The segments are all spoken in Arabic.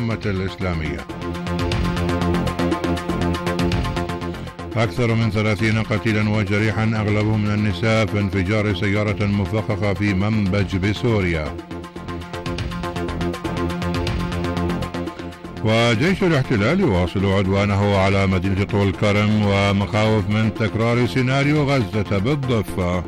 الأمة الإسلامية. أكثر من 30 قتيلا وجريحا أغلبهم من النساء في انفجار سيارة مفخخة في منبج بسوريا. وجيش الاحتلال يواصل عدوانه على مدينة طول كرم ومخاوف من تكرار سيناريو غزة بالضفة.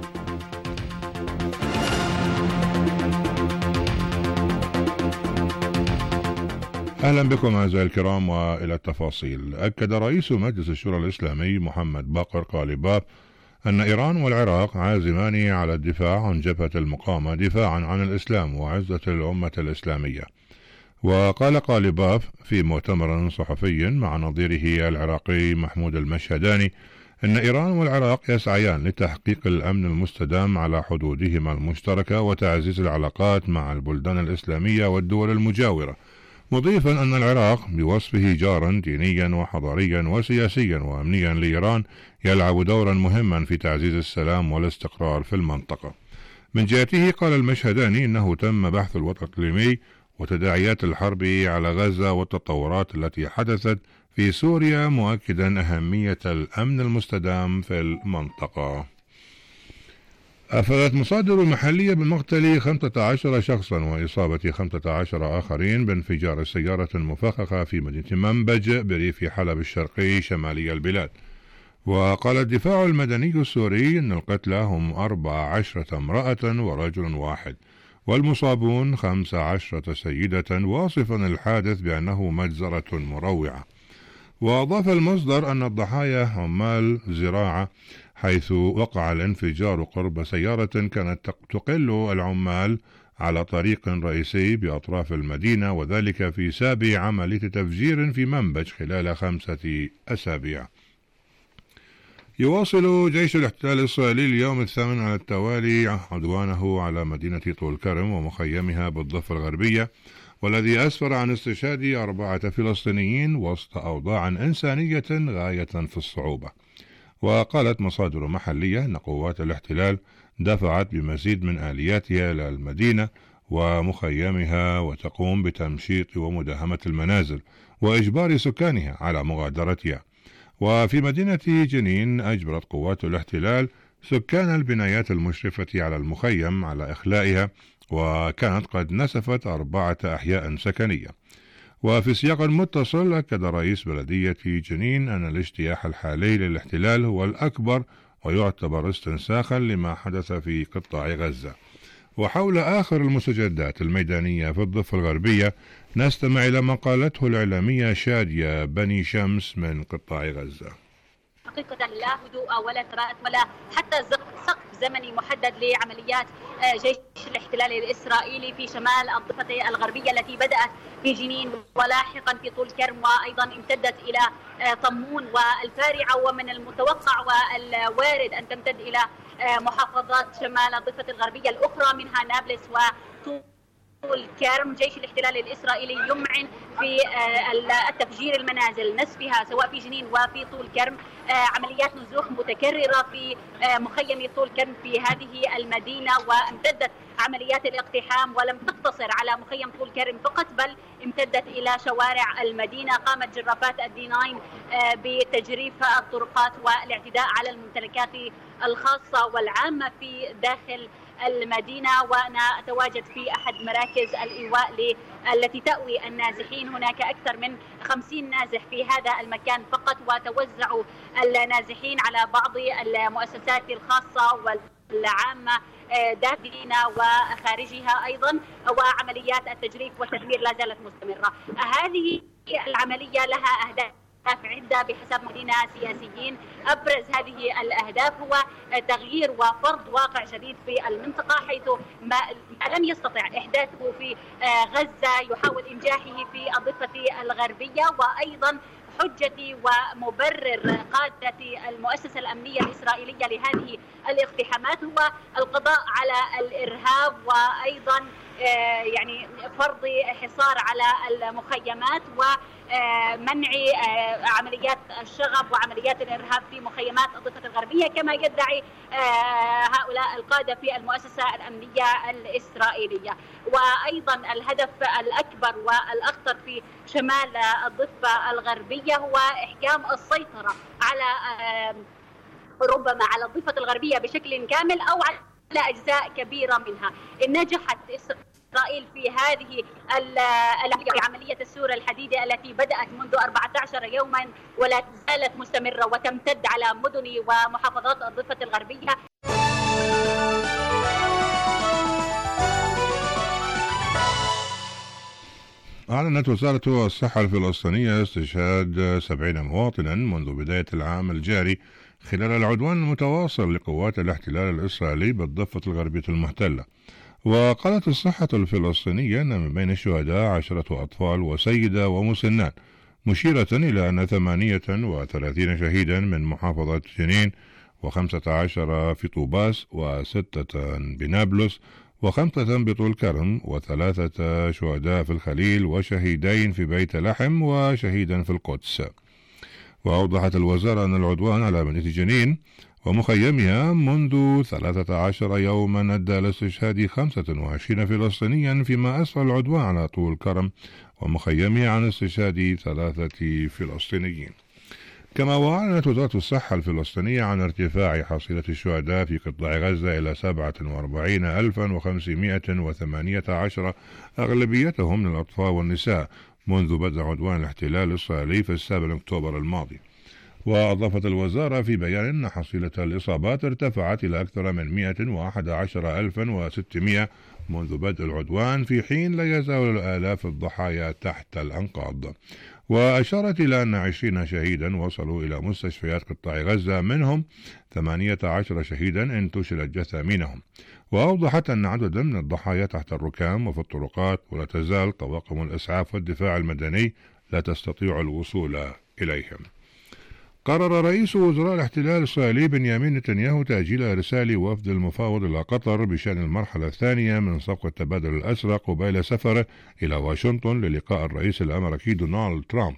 أهلا بكم أعزائي الكرام وإلى التفاصيل. أكد رئيس مجلس الشورى الإسلامي محمد باقر قالباف أن إيران والعراق عازمان على الدفاع عن جبهة المقاومة دفاعا عن الإسلام وعزة الأمة الإسلامية. وقال قالباف في مؤتمر صحفي مع نظيره العراقي محمود المشهداني أن إيران والعراق يسعيان لتحقيق الأمن المستدام على حدودهما المشتركة وتعزيز العلاقات مع البلدان الإسلامية والدول المجاورة، مضيفا أن العراق بوصفه جارا دينيا وحضاريا وسياسيا وأمنيا لإيران يلعب دورا مهما في تعزيز السلام والاستقرار في المنطقة. من جهته قال المشهداني إنه تم بحث الوضع الإقليمي وتداعيات الحرب على غزة والتطورات التي حدثت في سوريا، مؤكدا أهمية الأمن المستدام في المنطقة. أفادت مصادر محلية بمقتل 15 شخصا وإصابة 15 آخرين بانفجار سيارة مفخخة في مدينة منبج بريف حلب الشرقي شمالي البلاد. وقال الدفاع المدني السوري أن القتلى هم 14 امرأة ورجل واحد، والمصابون 15 سيدة، واصفا الحادث بأنه مجزرة مروعة. وأضاف المصدر أن الضحايا عمال زراعة، حيث وقع الانفجار قرب سيارة كانت تقل العمال على طريق رئيسي بأطراف المدينة، وذلك في سابع عملية تفجير في منبج خلال 5 أسابيع. يواصل جيش الاحتلال الإسرائيلي اليوم الثامن على التوالي عدوانه على مدينة طول كرم ومخيمها بالضفة الغربية، والذي أسفر عن استشهاد 4 فلسطينيين وسط أوضاع إنسانية غاية في الصعوبة. وقالت مصادر محلية أن قوات الاحتلال دفعت بمزيد من آلياتها إلى المدينة ومخيمها، وتقوم بتمشيط ومداهمة المنازل وإجبار سكانها على مغادرتها. وفي مدينة جنين أجبرت قوات الاحتلال سكان البنايات المشرفة على المخيم على إخلائها، وكانت قد نسفت 4 أحياء سكنية. وفي سياق متصل أكد رئيس بلدية جنين أن الاجتياح الحالي للاحتلال هو الأكبر ويعتبر استنساخا لما حدث في قطاع غزة. وحول آخر المستجدات الميدانية في الضفة الغربية نستمع إلى ما قالته الإعلامية شادية بني شمس من قطاع غزة. حقيقة لا هدوء ولا ثبات ولا حتى سقف زمني محدد لعمليات جيش الاحتلال الإسرائيلي في شمال الضفة الغربية التي بدأت في جنين ولاحقا في طول كرم وأيضا امتدت إلى طمون والفارعة، ومن المتوقع والوارد أن تمتد إلى محافظات شمال الضفة الغربية الأخرى منها نابلس وطول كرم. جيش الاحتلال الإسرائيلي يمعن في التفجير المنازل نسفها سواء في جنين وفي طول كرم. عمليات نزوح متكررة في مخيم طول كرم في هذه المدينة، وامتدت عمليات الاقتحام ولم تقتصر على مخيم طول كرم فقط بل امتدت إلى شوارع المدينة. قامت جرافات الدي9 بتجريف الطرقات والاعتداء على الممتلكات الخاصة والعامة في داخل المدينة. وأنا أتواجد في أحد مراكز الإيواء التي تأوي النازحين. هناك أكثر من 50 نازح في هذا المكان فقط، وتوزعوا النازحين على بعض المؤسسات الخاصة والعامة داخلنا وخارجها أيضا، وعمليات التجريف والتدمير لا زالت مستمرة. هذه العملية لها أهداف عدة بحسب مدينة سياسيين. أبرز هذه الأهداف هو تغيير وفرض واقع جديد في المنطقة، حيث ما لم يستطع إحداثه في غزة يحاول إنجاحه في الضفة الغربية. وأيضا حجة ومبرر قادة المؤسسة الأمنية الإسرائيلية لهذه الاقتحامات هو القضاء على الإرهاب وأيضا يعني فرض حصار على المخيمات ومنع عمليات الشغب وعمليات الإرهاب في مخيمات الضفة الغربية كما يدعي هؤلاء القادة في المؤسسة الأمنية الإسرائيلية. وأيضا الهدف الأكبر والأخطر في شمال الضفة الغربية هو إحكام السيطرة على ربما على الضفة الغربية بشكل كامل أو على أجزاء كبيرة منها. إن نجحت إسرائيل في هذه عملية السور الحديدية التي بدأت منذ 14 يوما ولا زالت مستمرة وتمتد على مدن ومحافظات الضفة الغربية. أعلنت وزارة الصحة الفلسطينية استشهاد 70 مواطنا منذ بداية العام الجاري خلال العدوان المتواصل لقوات الاحتلال الإسرائيلي بالضفة الغربية المحتلة. وقالت الصحة الفلسطينية أن من بين الشهداء 10 أطفال وسيدة ومسنان، مشيرة إلى أن 38 شهيدا من محافظة جنين و15 في طوباس و6 بنابلس و5 بطول كرم و3 شهداء في الخليل وشهيدين في بيت لحم وشهيدا في القدس. وأوضحت الوزارة أن العدوان على مدينة جنين ومخيمها منذ 13 يوما أدى لاستشهاد 25 فلسطينيا، فيما أسفر العدوان على طول كرم ومخيمها عن استشهاد 3 فلسطينيين. كما وأعلنت وزارة الصحة الفلسطينية عن ارتفاع حصيلة الشهداء في قطاع غزة إلى 47,518 أغلبيتهم من الأطفال والنساء منذ بدء عدوان الاحتلال الإسرائيلي في 7 أكتوبر الماضي. وأضافت الوزارة في بيان أن حصيلة الإصابات ارتفعت إلى أكثر من 111,600 منذ بدء العدوان، في حين لا يزال آلاف الضحايا تحت الأنقاض. وأشارت إلى أن 20 شهيدا وصلوا إلى مستشفيات قطاع غزة، منهم 18 شهيدا انتشلت جثامينهم. وأوضحت أن عددا من الضحايا تحت الركام وفي الطرقات، ولا تزال طواقم الإسعاف والدفاع المدني لا تستطيع الوصول إليهم. قرر رئيس وزراء الاحتلال الإسرائيلي بنيامين نتنياهو تأجيل إرسال وفد المفاوض إلى قطر بشأن المرحلة الثانية من صفقة تبادل الأسرى قبيل سفره إلى واشنطن للقاء الرئيس الأمريكي دونالد ترامب.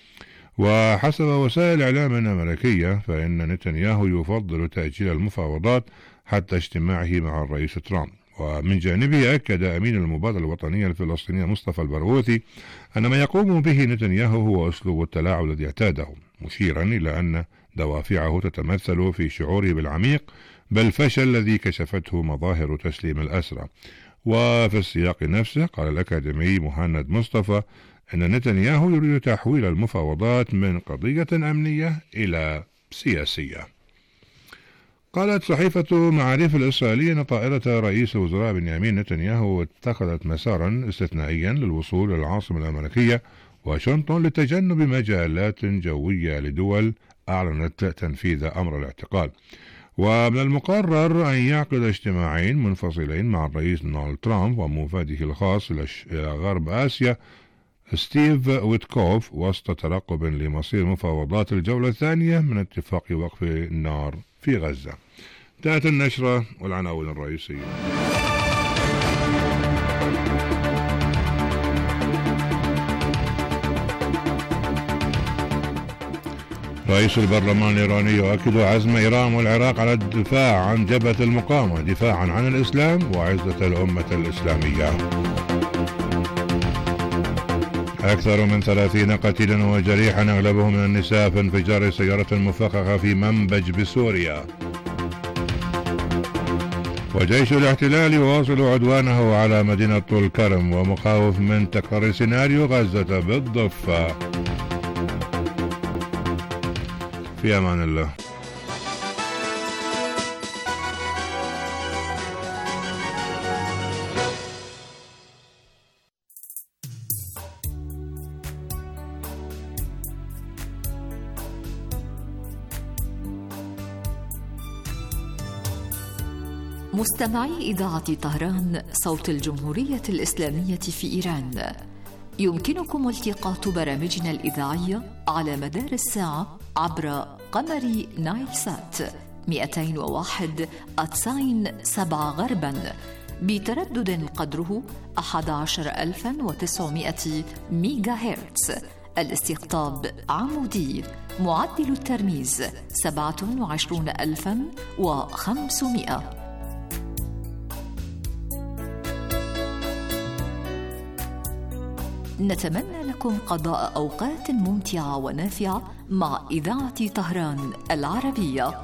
وحسب وسائل إعلام أمريكية فإن نتنياهو يفضل تأجيل المفاوضات حتى اجتماعه مع الرئيس ترامب. ومن جانبه أكد أمين المبادرة الوطنية الفلسطينية مصطفى البرغوثي أن ما يقوم به نتنياهو هو أسلوب التلاعب الذي اعتاده، مشيرا إلى أن دوافعه تتمثل في شعوره بالعميق بالفشل الذي كشفته مظاهر تسليم الأسرى. وفي السياق نفسه قال الأكاديمي مهند مصطفى أن نتنياهو يريد تحويل المفاوضات من قضية أمنية إلى سياسية. قالت صحيفة معارف الإسرائيلية أن طائرة رئيس الوزراء بنيامين نتنياهو اتخذت مسارا استثنائيا للوصول إلى العاصمة الأمريكية واشنطن لتجنب مجالات جوية لدول أعلنت تنفيذ أمر الاعتقال. ومن المقرر أن يعقد اجتماعين منفصلين مع الرئيس دونالد ترامب ومفاده الخاص إلى غرب آسيا ستيف ويتكوف وسط ترقب لمصير مفاوضات الجولة الثانية من اتفاق وقف النار في غزة. انتهت النشرة والعناوين الرئيسية. رئيس البرلمان الإيراني يؤكد عزم إيران والعراق على الدفاع عن جبهة المقاومة دفاعا عن الإسلام وعزة الأمة الإسلامية. أكثر من 30 قتيلا وجريحا أغلبهم من النساء في انفجار سيارة مفخخة في منبج بسوريا. وجيش الاحتلال يواصل عدوانه على مدينة طول كرم ومخاوف من تكرار سيناريو غزة بالضفة. في أمان الله. مستمعي إذاعة طهران صوت الجمهورية الإسلامية في إيران، يمكنكم التقاط برامجنا الإذاعية على مدار الساعة عبر قمر نايل سات 201 أتساين 7 غربا بتردد قدره 11900 ميجا هرتز. الاستقطاب عمودي. معدل الترميز 27500. نتمنى لكم قضاء أوقات ممتعة ونافعة مع إذاعة طهران العربية.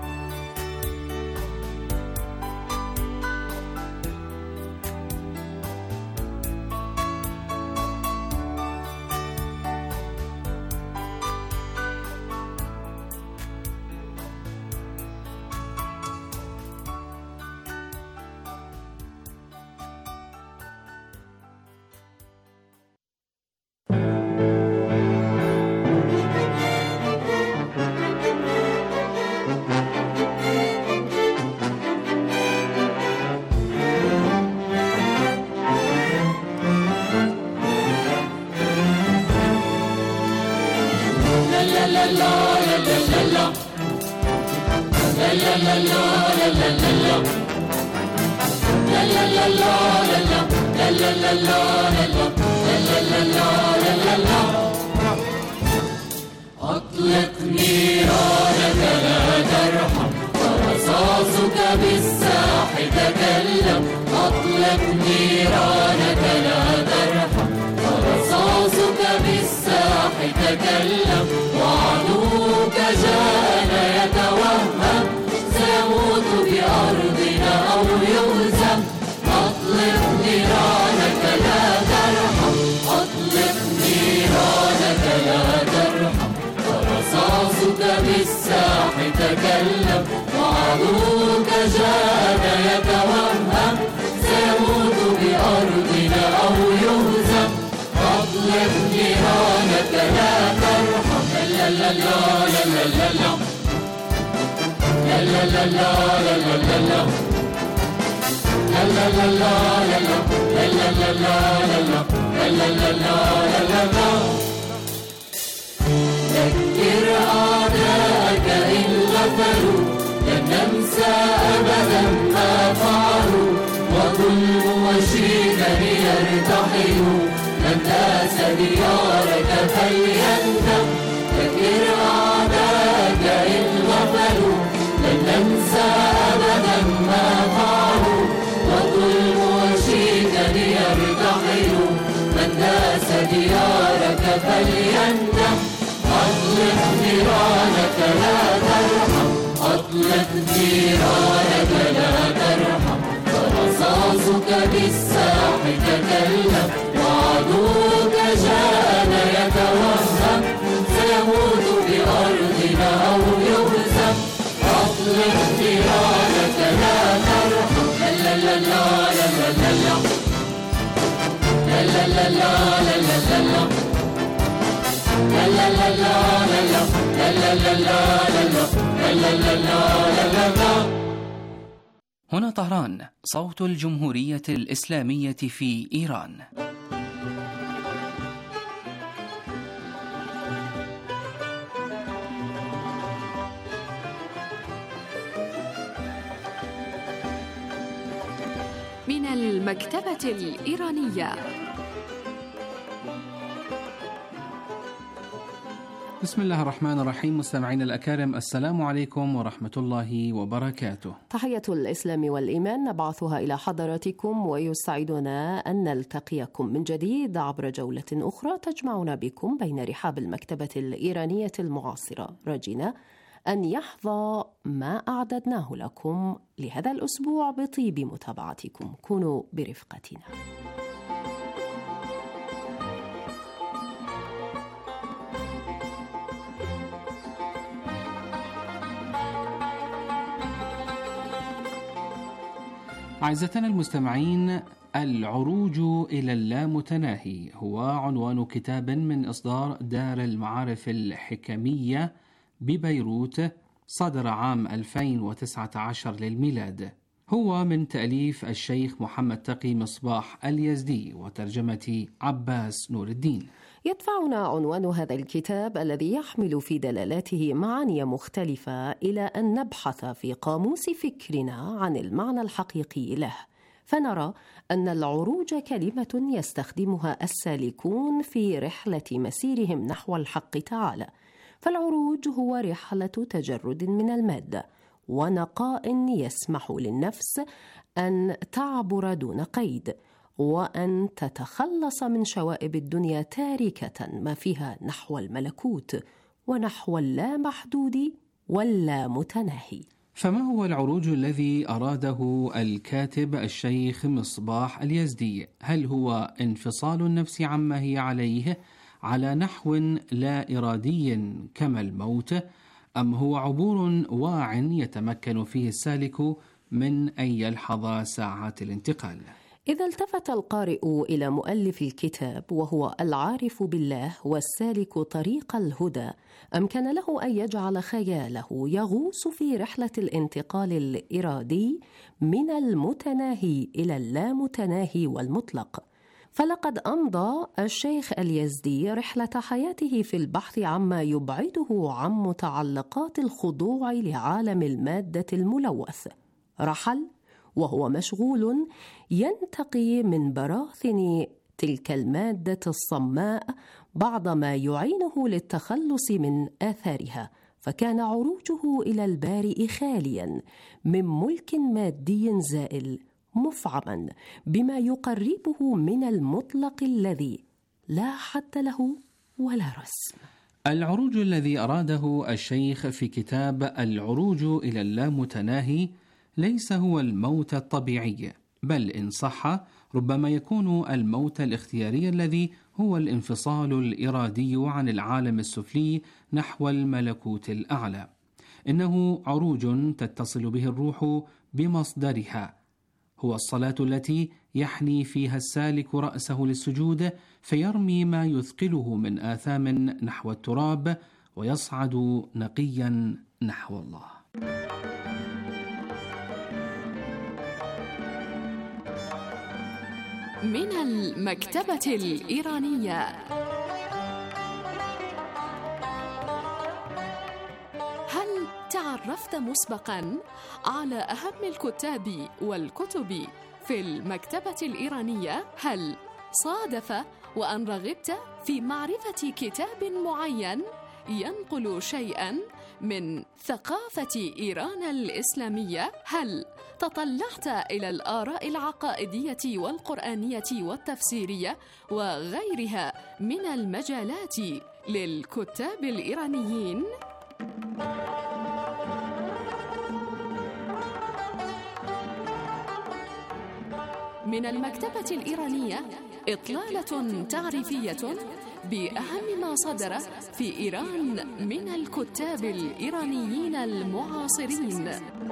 أطلق نيرانك لا ترحم، فرصاصك بالساح تكلم. أطلق نيرانك لا ترحم، فرصاصك بالساح تكلم. وعدوك جاءنا يتوهم، سيموت بأرضنا أو يهزم. أطلق نيرانك لا ترحم، أطلق نيرانك لا ترحم، فرصاصك بالساح تكلم. وعدوك جاءنا يتوهم، سيموت بأرضنا أو يهزم. أطلق نيرانك لا ترحم. لا لا لا لا لا لا لا لا لا لا لا لا لا. ذكر أعداءك إن غفلوا، لن ننسى أبدا ما فعلوا. وظلم وشيدا يرتحلوا، من داس ديارك فليندم. ذكر أعداءك إن غفلوا، لن ننسى أبدا ما فعلوا. وظلم وشيدا يرتحلوا، من داس ديارك فليندم. أطلق نيرانك لا ترحم، أطلق نيرانك لا ترحم، فرصاصك بالساح تكلم. وعدوك جاءنا يتوهم، سيموت بأرضنا أو يهزم. أطلق نيرانك لا ترحم. لا لا لا لا لا لا لا لا لا لا لا لا. هنا طهران، صوت الجمهورية الإسلامية في إيران. من المكتبة الإيرانية. بسم الله الرحمن الرحيم. مستمعينا الأكارم، السلام عليكم ورحمة الله وبركاته. تحية الإسلام والإيمان نبعثها إلى حضراتكم، ويسعدنا أن نلتقيكم من جديد عبر جولة أخرى تجمعنا بكم بين رحاب المكتبة الإيرانية المعاصرة، راجين أن يحظى ما أعددناه لكم لهذا الأسبوع بطيب متابعتكم. كونوا برفقتنا. أعزتنا المستمعين، العروج إلى اللامتناهي هو عنوان كتاب من إصدار دار المعارف الحكمية ببيروت، صدر عام 2019 للميلاد. هو من تأليف الشيخ محمد تقي مصباح اليزدي وترجمة عباس نور الدين. يدفعنا عنوان هذا الكتاب الذي يحمل في دلالاته معاني مختلفة إلى أن نبحث في قاموس فكرنا عن المعنى الحقيقي له، فنرى أن العروج كلمة يستخدمها السالكون في رحلة مسيرهم نحو الحق تعالى، فالعروج هو رحلة تجرد من المادة ونقاء يسمح للنفس أن تعبر دون قيد، وأن تتخلص من شوائب الدنيا تاركة ما فيها نحو الملكوت ونحو اللامحدود واللامتناهي. فما هو العروج الذي أراده الكاتب الشيخ مصباح اليزدي؟ هل هو انفصال النفس عما هي عليه على نحو لا إرادي كما الموت، أم هو عبور واع يتمكن فيه السالك من أن يلحظ ساعات الانتقال؟ إذا التفت القارئ إلى مؤلف الكتاب وهو العارف بالله والسالك طريق الهدى، أمكن له أن يجعل خياله يغوص في رحلة الانتقال الإرادي من المتناهي إلى اللامتناهي والمطلق. فلقد أمضى الشيخ اليزدي رحلة حياته في البحث عما يبعده عن متعلقات الخضوع لعالم المادة الملوث. رحل وهو مشغول ينتقي من براثن تلك المادة الصماء بعض ما يعينه للتخلص من آثارها، فكان عروجه إلى البارئ خاليا من ملك مادي زائل، مفعما بما يقربه من المطلق الذي لا حد له ولا رسم. العروج الذي أراده الشيخ في كتاب العروج إلى اللامتناهي ليس هو الموت الطبيعي، بل إن صح ربما يكون الموت الاختياري الذي هو الانفصال الإرادي عن العالم السفلي نحو الملكوت الأعلى. إنه عروج تتصل به الروح بمصدرها، هو الصلاة التي يحني فيها السالك رأسه للسجود فيرمي ما يثقله من آثام نحو التراب ويصعد نقيا نحو الله. من المكتبة الإيرانية. هل تعرفت مسبقاً على أهم الكتاب والكتب في المكتبة الإيرانية؟ هل صادف وأن رغبت في معرفة كتاب معين ينقل شيئاً من ثقافة إيران الإسلامية؟ هل تطلعت إلى الآراء العقائدية والقرآنية والتفسيرية وغيرها من المجالات للكتاب الإيرانيين؟ من المكتبة الإيرانية إطلالة تعريفية بأهم ما صدر في إيران من الكتاب الإيرانيين المعاصرين.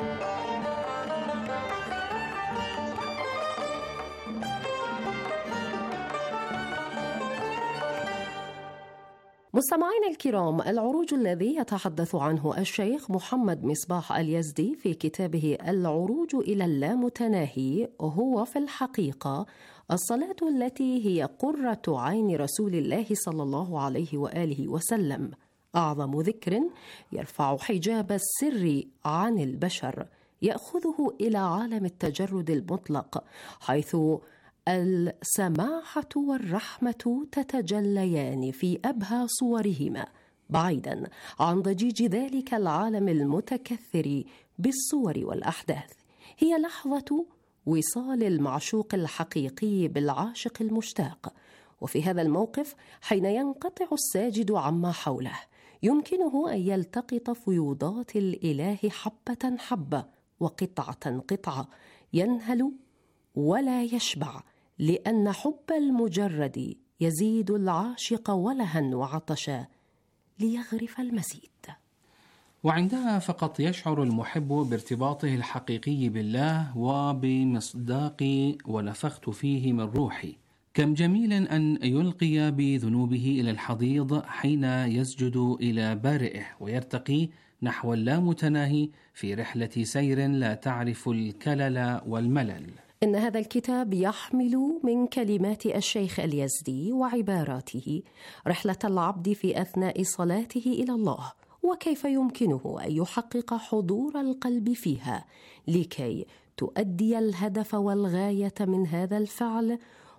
مستمعين الكرام، العروج الذي يتحدث عنه الشيخ محمد مصباح اليزدي في كتابه العروج إلى اللامتناهي هو في الحقيقة الصلاة التي هي قرة عين رسول الله صلى الله عليه وآله وسلم، أعظم ذكر يرفع حجاب السر عن البشر، يأخذه إلى عالم التجرد المطلق، حيث السماحة والرحمة تتجليان في أبهى صورهما، بعيدا عن ضجيج ذلك العالم المتكثر بالصور والأحداث. هي لحظة وصال المعشوق الحقيقي بالعاشق المشتاق، وفي هذا الموقف حين ينقطع الساجد عما حوله يمكنه أن يلتقط فيوضات الإله حبة حبة وقطعة قطعة، ينهل ولا يشبع، لأن حب المجرد يزيد العاشق ولها وعطشا ليغرف المزيد. وعندها فقط يشعر المحب بارتباطه الحقيقي بالله وبمصداق ونفخت فيه من روحي. كم جميل أن يلقي بذنوبه إلى الحضيض حين يسجد إلى بارئه ويرتقي نحو اللامتناهي في رحلة سير لا تعرف الكلل والملل. إن هذا الكتاب يحمل من كلمات الشيخ اليزدي وعباراته رحلة العبد في أثناء صلاته إلى الله، وكيف يمكنه أن يحقق حضور القلب فيها لكي تؤدي الهدف والغاية من هذا الفعل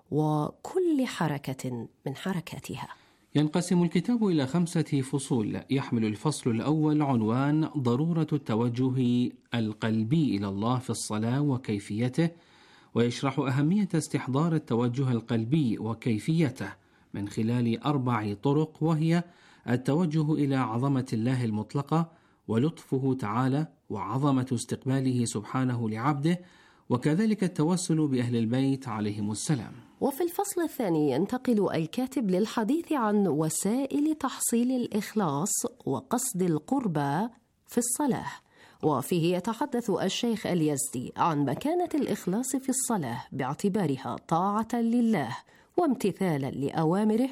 وكل حركة من حركاتها. ينقسم الكتاب إلى 5 فصول، يحمل الفصل الأول عنوان ضرورة التوجه القلبي إلى الله في الصلاة وكيفيته، ويشرح أهمية استحضار التوجه القلبي وكيفيته من خلال 4 طرق، وهي التوجه إلى عظمة الله المطلقة ولطفه تعالى وعظمة استقباله سبحانه لعبده، وكذلك التوسل بأهل البيت عليهم السلام. وفي الفصل الثاني ينتقل الكاتب للحديث عن وسائل تحصيل الإخلاص وقصد القربى في الصلاة، وفيه يتحدث الشيخ اليزدي عن مكانة الإخلاص في الصلاة باعتبارها طاعة لله وامتثالا لأوامره،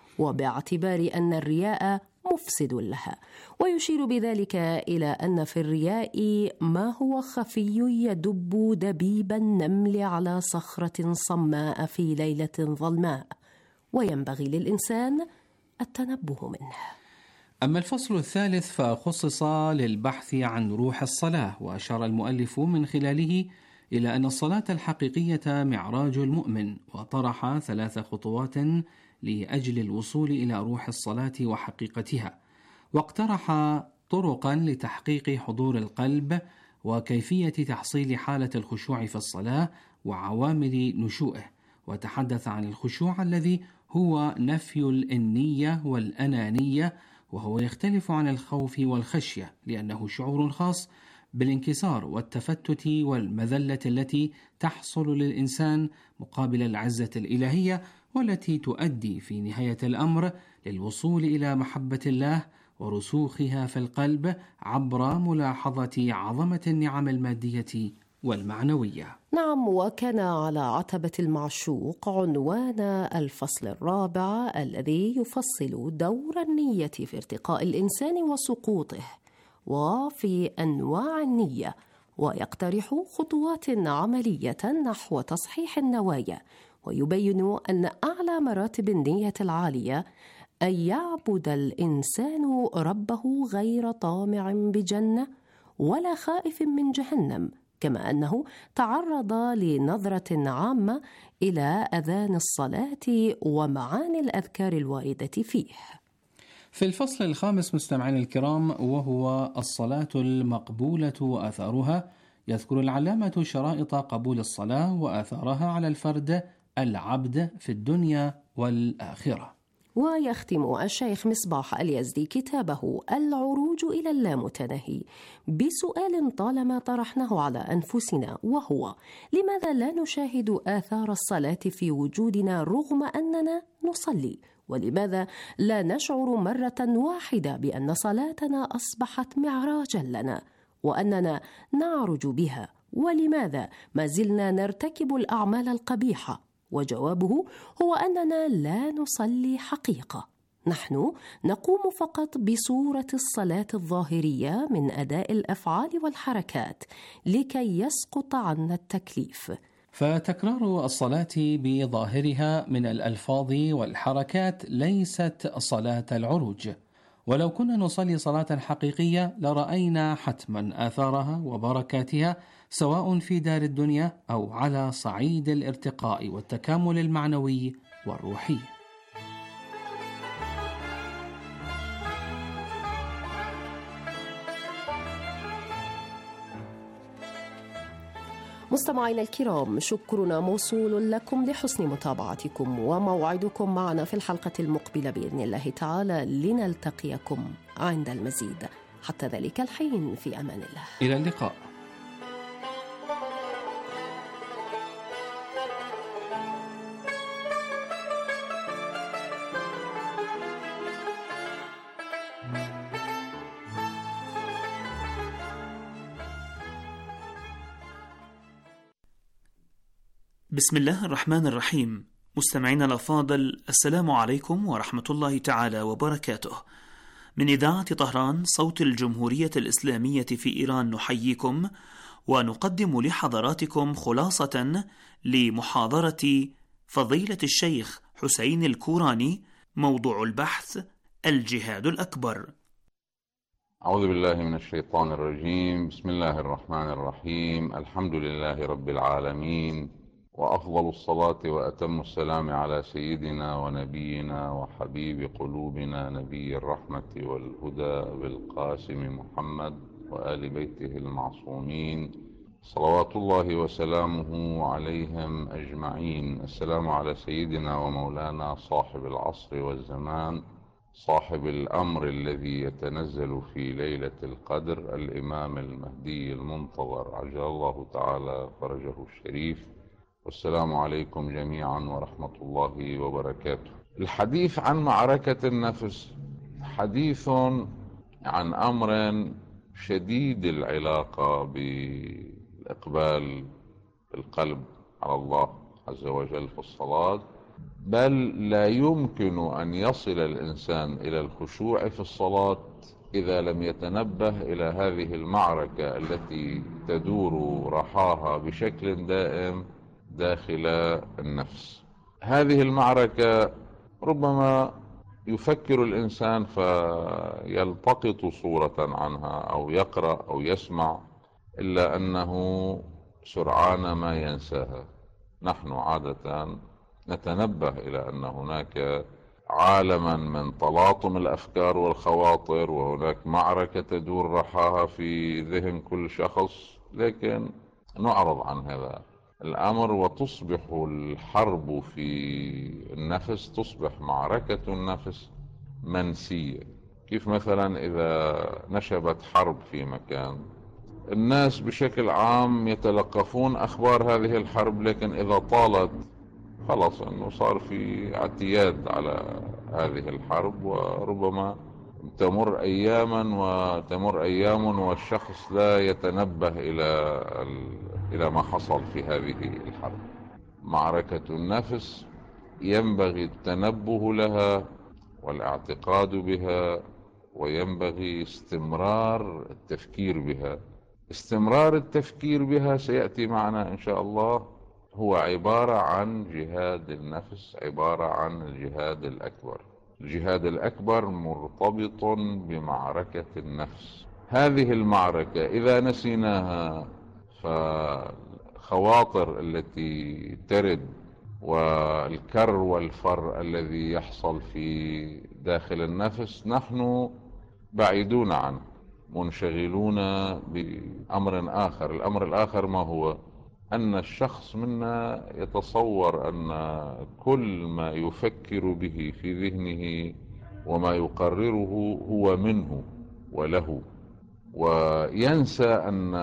وباعتبار أن الرياء مفسد لها، ويشير بذلك إلى أن في الرياء ما هو خفي يدب دبيب النمل على صخرة صماء في ليلة ظلماء، وينبغي للإنسان التنبه منه. أما الفصل الثالث فخصص للبحث عن روح الصلاة، وأشار المؤلف من خلاله إلى أن الصلاة الحقيقية معراج المؤمن، وطرح 3 خطوات لأجل الوصول إلى روح الصلاة وحقيقتها، واقترح طرقا لتحقيق حضور القلب وكيفية تحصيل حالة الخشوع في الصلاة وعوامل نشوئه، وتحدث عن الخشوع الذي هو نفي الإنية والأنانية، وهو يختلف عن الخوف والخشية لأنه شعور خاص بالانكسار والتفتت والمذلة التي تحصل للإنسان مقابل العزة الإلهية، والتي تؤدي في نهاية الأمر للوصول إلى محبة الله ورسوخها في القلب عبر ملاحظة عظمة النعم المادية والمعنوية. نعم، وكان على عتبة المعشوق عنوان الفصل الرابع الذي يفصل دور النية في ارتقاء الإنسان وسقوطه وفي أنواع النية، ويقترح خطوات عملية نحو تصحيح النوايا، ويبين أن أعلى مراتب النية العالية أن يعبد الإنسان ربه غير طامع بجنة ولا خائف من جهنم، كما أنه تعرض لنظرة عامة إلى أذان الصلاة ومعاني الأذكار الواردة فيه. في الفصل الخامس مستمعين الكرام، وهو الصلاة المقبولة وآثارها، يذكر العلامة شرائط قبول الصلاة وآثارها على الفرد العبد في الدنيا والآخرة. ويختم الشيخ مصباح اليزدي كتابه العروج إلى اللامتناهي بسؤال طالما طرحناه على أنفسنا، وهو: لماذا لا نشاهد آثار الصلاة في وجودنا رغم أننا نصلي؟ ولماذا لا نشعر مرة واحدة بأن صلاتنا أصبحت معراجا لنا وأننا نعرج بها؟ ولماذا ما زلنا نرتكب الأعمال القبيحة؟ وجوابه هو أننا لا نصلي حقيقة، نحن نقوم فقط بصورة الصلاة الظاهرية من أداء الأفعال والحركات لكي يسقط عنا التكليف. فتكرار الصلاة بظاهرها من الألفاظ والحركات ليست صلاة العروج، ولو كنا نصلي صلاة حقيقية لرأينا حتما آثارها وبركاتها، سواء في دار الدنيا أو على صعيد الارتقاء والتكامل المعنوي والروحي. مستمعينا الكرام، شكرنا موصول لكم لحسن متابعتكم، وموعدكم معنا في الحلقة المقبلة بإذن الله تعالى لنلتقيكم عند المزيد. حتى ذلك الحين في أمان الله، إلى اللقاء. بسم الله الرحمن الرحيم. مستمعينا الأفاضل، السلام عليكم ورحمة الله تعالى وبركاته. من إذاعة طهران صوت الجمهورية الإسلامية في إيران نحييكم ونقدم لحضراتكم خلاصة لمحاضرة فضيلة الشيخ حسين الكوراني، موضوع البحث: الجهاد الأكبر. أعوذ بالله من الشيطان الرجيم. بسم الله الرحمن الرحيم. الحمد لله رب العالمين، وأفضل الصلاة وأتم السلام على سيدنا ونبينا وحبيب قلوبنا نبي الرحمة والهدى بالقاسم محمد وآل بيته المعصومين صلوات الله وسلامه عليهم أجمعين. السلام على سيدنا ومولانا صاحب العصر والزمان، صاحب الأمر الذي يتنزل في ليلة القدر، الإمام المهدي المنتظر عجل الله تعالى فرجه الشريف. والسلام عليكم جميعا ورحمة الله وبركاته. الحديث عن معركة النفس حديث عن أمر شديد العلاقة بالإقبال القلب على الله عز وجل في الصلاة، بل لا يمكن أن يصل الإنسان إلى الخشوع في الصلاة إذا لم يتنبه إلى هذه المعركة التي تدور رحاها بشكل دائم داخل النفس. هذه المعركة ربما يفكر الإنسان فيلتقط صورة عنها أو يقرأ أو يسمع، إلا أنه سرعان ما ينساها. نحن عادة نتنبه إلى أن هناك عالما من تلاطم الأفكار والخواطر، وهناك معركة تدور رحاها في ذهن كل شخص، لكن نعرض عن هذا الأمر وتصبح الحرب في النفس، تصبح معركة النفس منسية. كيف مثلا إذا نشبت حرب في مكان، الناس بشكل عام يتلقفون أخبار هذه الحرب، لكن إذا طالت خلاص أنه صار في اعتياد على هذه الحرب، وربما تمر أيام والشخص لا يتنبه إلى ما حصل في هذه الحرب. معركة النفس ينبغي التنبه لها والاعتقاد بها، وينبغي استمرار التفكير بها. استمرار التفكير بها سيأتي معنا إن شاء الله، هو عبارة عن جهاد النفس، عبارة عن الجهاد الأكبر. الجهاد الأكبر مرتبط بمعركة النفس. هذه المعركة إذا نسيناها فالخواطر التي ترد والكر والفر الذي يحصل في داخل النفس نحن بعيدون عنه، منشغلون بأمر آخر. الأمر الآخر ما هو؟ أن الشخص منا يتصور أن كل ما يفكر به في ذهنه وما يقرره هو منه وله، وينسى أن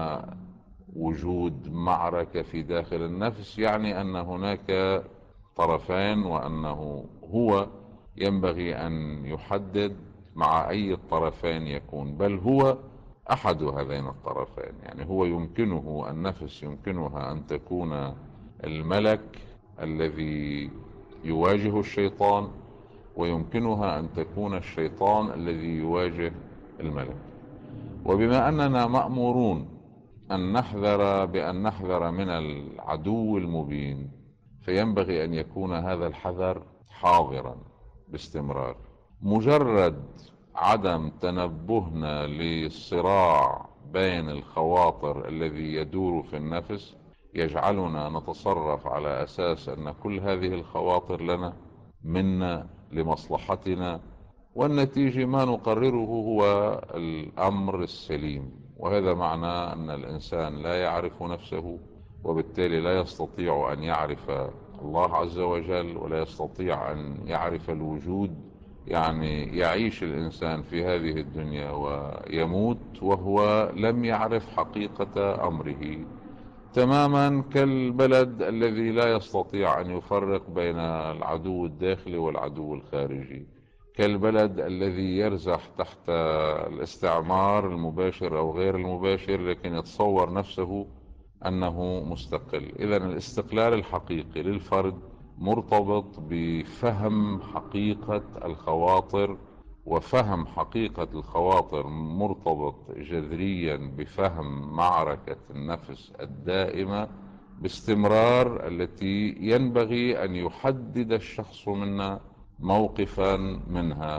وجود معركة في داخل النفس يعني أن هناك طرفين، وأنه هو ينبغي أن يحدد مع أي الطرفين يكون، بل هو أحد هذين الطرفين. يعني هو يمكنه، النفس يمكنها أن تكون الملك الذي يواجه الشيطان، ويمكنها أن تكون الشيطان الذي يواجه الملك. وبما أننا مأمورون أن نحذر من العدو المبين، فينبغي أن يكون هذا الحذر حاضرا باستمرار. مجرد عدم تنبهنا للصراع بين الخواطر الذي يدور في النفس يجعلنا نتصرف على أساس أن كل هذه الخواطر لنا، منا، لمصلحتنا، والنتيجة ما نقرره هو الأمر السليم. وهذا معنى أن الإنسان لا يعرف نفسه، وبالتالي لا يستطيع أن يعرف الله عز وجل، ولا يستطيع أن يعرف الوجود. يعني يعيش الإنسان في هذه الدنيا ويموت وهو لم يعرف حقيقة أمره، تماما كالبلد الذي لا يستطيع أن يفرق بين العدو الداخلي والعدو الخارجي، كالبلد الذي يرزح تحت الاستعمار المباشر أو غير المباشر، لكن يتصور نفسه أنه مستقل. إذن الاستقلال الحقيقي للفرد مرتبط بفهم حقيقة الخواطر، وفهم حقيقة الخواطر مرتبط جذريا بفهم معركة النفس الدائمة باستمرار، التي ينبغي أن يحدد الشخص منا موقفا منها،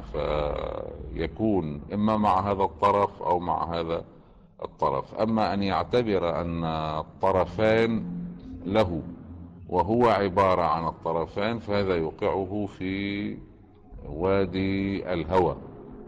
فيكون إما مع هذا الطرف أو مع هذا الطرف. أما أن يعتبر أن الطرفين له وهو عبارة عن الطرفين، فهذا يوقعه في وادي الهوى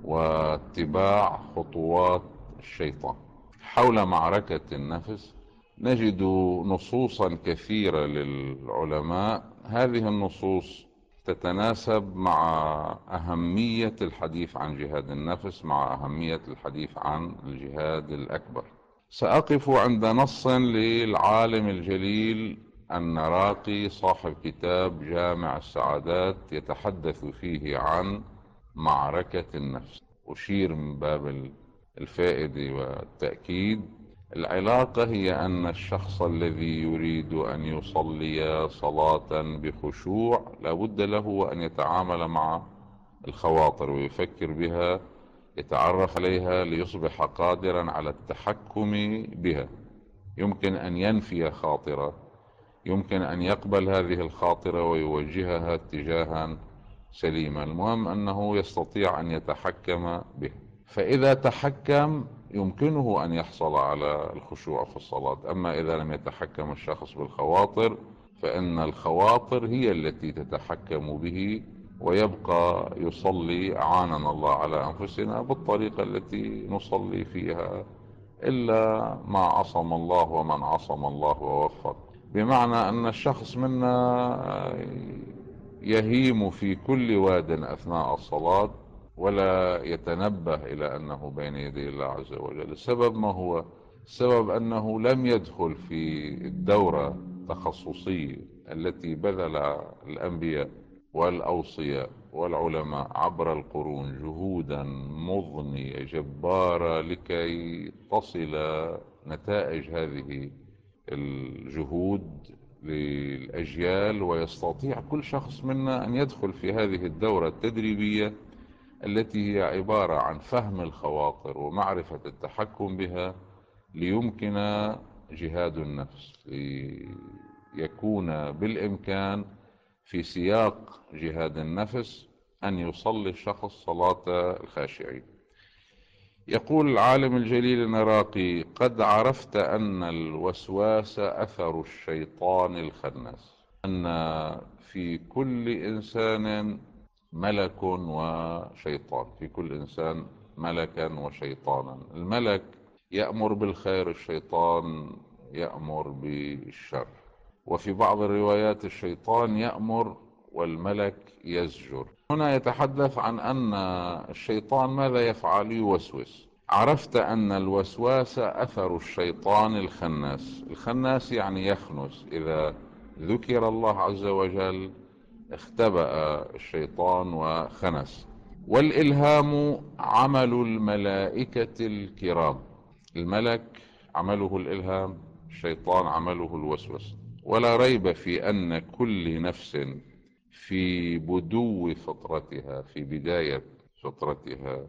واتباع خطوات الشيطان. حول معركة النفس نجد نصوصا كثيرة للعلماء. هذه النصوص تتناسب مع أهمية الحديث عن جهاد النفس، مع أهمية الحديث عن الجهاد الأكبر. سأقف عند نص للعالم الجليل النراقي صاحب كتاب جامع السعادات يتحدث فيه عن معركة النفس. أشير من باب الفائدة والتأكيد. العلاقة هي أن الشخص الذي يريد أن يصلي صلاة بخشوع لابد له أن يتعامل مع الخواطر ويفكر بها، يتعرف عليها ليصبح قادرا على التحكم بها. يمكن أن ينفي خاطرة، يمكن أن يقبل هذه الخاطرة ويوجهها اتجاها سليما. المهم أنه يستطيع أن يتحكم بها. فإذا تحكم يمكنه أن يحصل على الخشوع في الصلاة. أما إذا لم يتحكم الشخص بالخواطر فإن الخواطر هي التي تتحكم به، ويبقى يصلي أعاننا الله على أنفسنا بالطريقة التي نصلي فيها، إلا ما عصم الله ومن عصم الله ووفق. بمعنى أن الشخص منا يهيم في كل واد أثناء الصلاة ولا يتنبه إلى أنه بين يدي الله عز وجل. السبب ما هو؟ السبب أنه لم يدخل في الدورة التخصصية التي بذل الأنبياء والأوصياء والعلماء عبر القرون جهودا مضنية جبارة لكي تصل نتائج هذه الجهود للأجيال، ويستطيع كل شخص منا أن يدخل في هذه الدورة التدريبية التي هي عبارة عن فهم الخواطر ومعرفة التحكم بها، ليمكن جهاد النفس، ليكون بالإمكان في سياق جهاد النفس أن يصلي الشخص صلاة الخاشعين. يقول العالم الجليل النراقي: قد عرفت أن الوسواس أثر الشيطان الخناس، أن في كل إنسان ملك وشيطان، في كل إنسان ملكا وشيطانا. الملك يأمر بالخير، الشيطان يأمر بالشر. وفي بعض الروايات الشيطان يأمر والملك يزجر. هنا يتحدث عن أن الشيطان ماذا يفعل؟ يوسوس. عرفت أن الوسواس أثر الشيطان الخناس. الخناس يعني يخنس، إذا ذكر الله عز وجل اختبأ الشيطان وخنس. والإلهام عمل الملائكة الكرام. الملك عمله الإلهام، الشيطان عمله الوسوسة. ولا ريب في أن كل نفس في بدو فطرتها، في بداية فطرتها،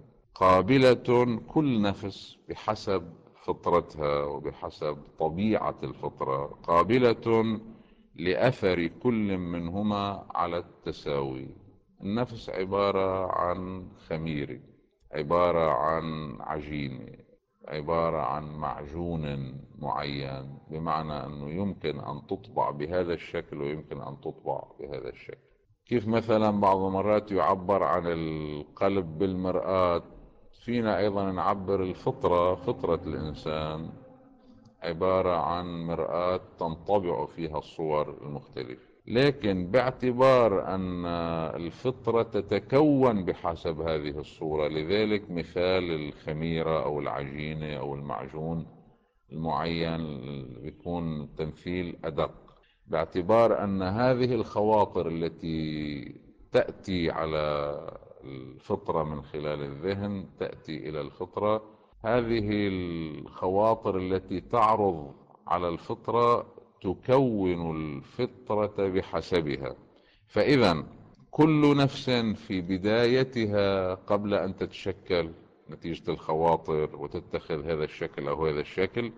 قابلة، كل نفس بحسب فطرتها وبحسب طبيعة الفطرة، قابلة لأثر كل منهما على التساوي. النفس عبارة عن خميرة، عبارة عن عجينة، عبارة عن معجون معين، بمعنى أنه يمكن أن تطبع بهذا الشكل ويمكن أن تطبع بهذا الشكل. كيف مثلا بعض المرات يعبر عن القلب بالمرآة، فينا أيضا نعبر الفطرة، فطرة الإنسان عبارة عن مرآة تنطبع فيها الصور المختلفة. لكن باعتبار أن الفطرة تتكون بحسب هذه الصورة، لذلك مثال الخميرة أو العجينة أو المعجون المعين بيكون تمثيل أدق، باعتبار أن هذه الخواطر التي تأتي على الفطرة من خلال الذهن تأتي إلى الفطرة. هذه الخواطر التي تعرض على الفطرة تكون الفطرة بحسبها. فإذا كل نفس في بدايتها قبل أن تتشكل نتيجة الخواطر وتتخذ هذا الشكل أو هذا الشكل،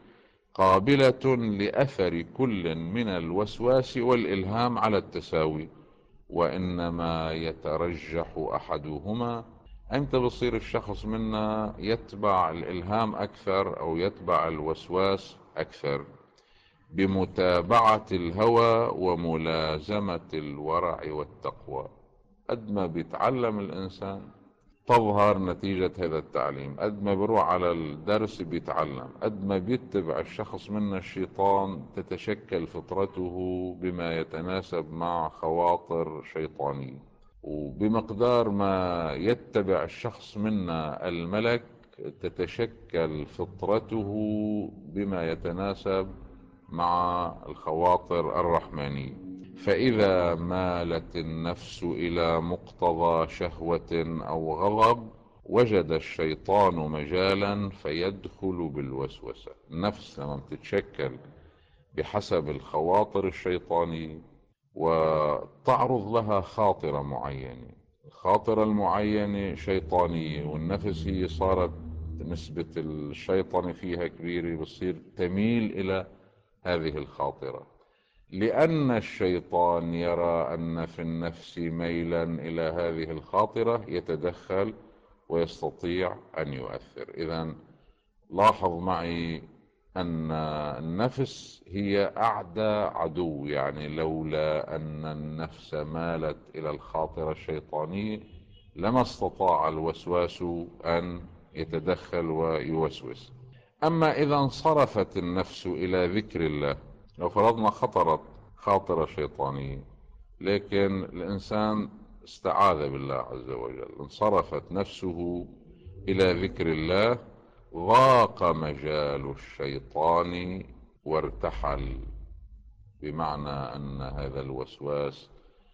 قابلة لأثر كل من الوسواس والإلهام على التساوي. وإنما يترجح أحدهما. أمتى بصير الشخص منا يتبع الإلهام أكثر أو يتبع الوسواس أكثر؟ بمتابعة الهوى وملازمة الورع والتقوى. قد ما بيتعلم الإنسان تظهر نتيجة هذا التعليم، قد ما بيروح على الدرس بيتعلم، قد ما بيتبع الشخص منا الشيطان تتشكل فطرته بما يتناسب مع خواطر شيطانية، وبمقدار ما يتبع الشخص منا الملك تتشكل فطرته بما يتناسب مع الخواطر الرحمانية. فإذا مالت النفس إلى مقتضى شهوة أو غضب وجد الشيطان مجالا فيدخل بالوسوسة. النفس لما بتتشكل بحسب الخواطر الشيطانية وتعرض لها خاطرة معينة، الخاطرة المعينة شيطانية، والنفس هي صارت نسبة الشيطان فيها كبيرة، بصير تميل إلى هذه الخاطرة، لأن الشيطان يرى أن في النفس ميلا إلى هذه الخاطرة يتدخل ويستطيع أن يؤثر. إذن لاحظ معي أن النفس هي أعدى عدو، يعني لولا أن النفس مالت إلى الخاطرة الشيطانية لما استطاع الوسواس أن يتدخل ويوسوس. أما إذا انصرفت النفس إلى ذكر الله، لو فرضنا خطرت خاطرة شيطانية لكن الإنسان استعاذ بالله عز وجل، انصرفت نفسه إلى ذكر الله، ضاق مجال الشيطان وارتحل، بمعنى أن هذا الوسواس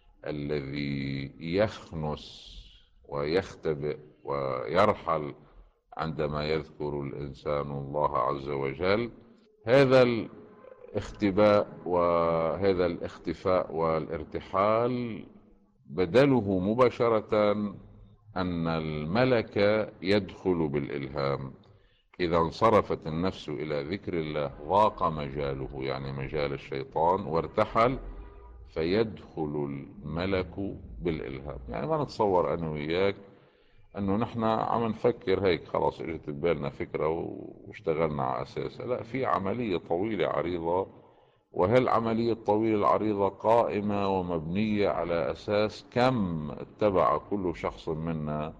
الذي يخنس ويختبئ ويرحل عندما يذكر الإنسان الله عز وجل، هذا الاختباء وهذا الاختفاء والارتحال بدله مباشرة أن الملك يدخل بالإلهام. إذا انصرفت النفس إلى ذكر الله ضاق مجاله، يعني مجال الشيطان، وارتحل، فيدخل الملك بالإلهام. يعني ما نتصور أنا وياك أنه نحن عم نفكر هيك خلاص اجت ببالنا فكرة واشتغلنا على أساسها، لا، في عملية طويلة عريضة، وهالعملية الطويلة العريضة قائمة ومبنية على أساس كم اتبع كل شخص منا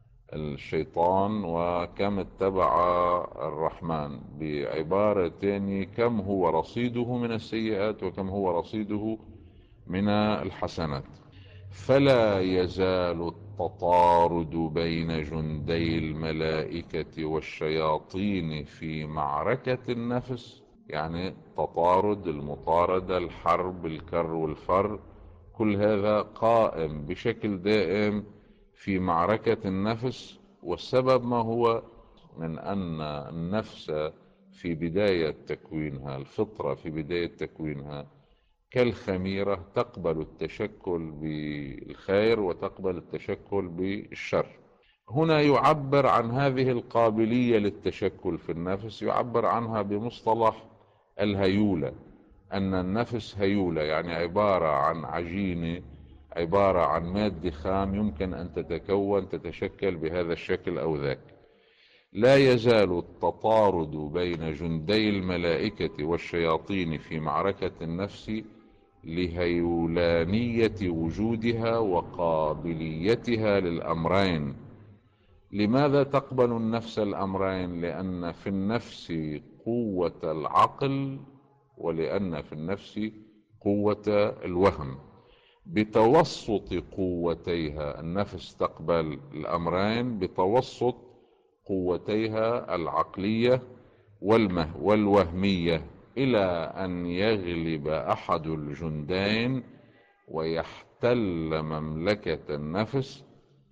الشيطان وكم اتبع الرحمن، بعبارة تانية كم هو رصيده من السيئات وكم هو رصيده من الحسنات. فلا يزال التطارد بين جندي الملائكة والشياطين في معركة النفس، يعني تطارد، المطاردة، الحرب، الكر والفر، كل هذا قائم بشكل دائم في معركة النفس. والسبب ما هو؟ من أن النفس في بداية تكوينها، الفطرة في بداية تكوينها كالخميرة، تقبل التشكل بالخير وتقبل التشكل بالشر. هنا يعبر عن هذه القابلية للتشكل في النفس، يعبر عنها بمصطلح الهيولة، أن النفس هيولة، يعني عبارة عن عجينة، عبارة عن مادة خام يمكن أن تتشكل بهذا الشكل أو ذاك. لا يزال التطارد بين جندي الملائكة والشياطين في معركة النفس لهيولانية وجودها وقابليتها للأمرين. لماذا تقبل النفس الأمرين؟ لأن في النفس قوة العقل ولأن في النفس قوة الوهم. بتوسط قوتيها النفس تقبل الأمرين، بتوسط قوتيها العقلية والوهمية، إلى أن يغلب أحد الجندين ويحتل مملكة النفس